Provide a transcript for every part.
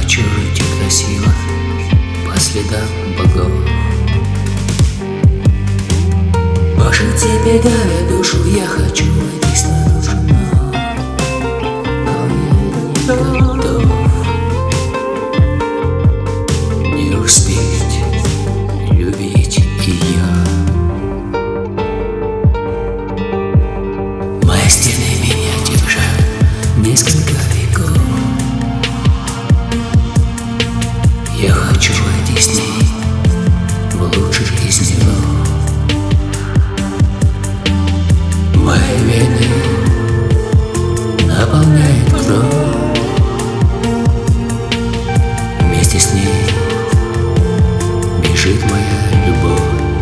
хочу жить красиво по следам богов. Боже, тебе давя душу, я хочу войти снаружи, но я не готов. Не успеть любить ее. Мои стены меня держат несколько веков. Я хочу войти с ней в лучший из миров. Мои вены наполняет кровь. Вместе с ней бежит моя любовь.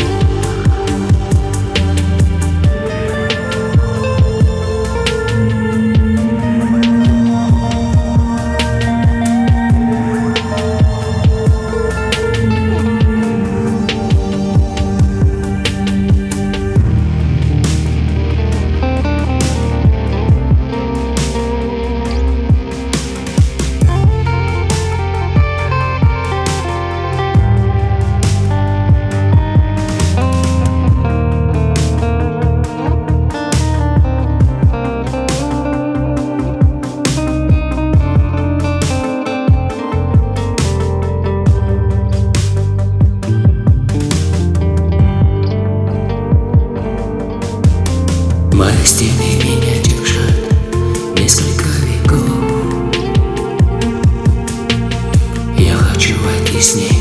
Мои стены меня держат несколько веков. Я хочу войти с ней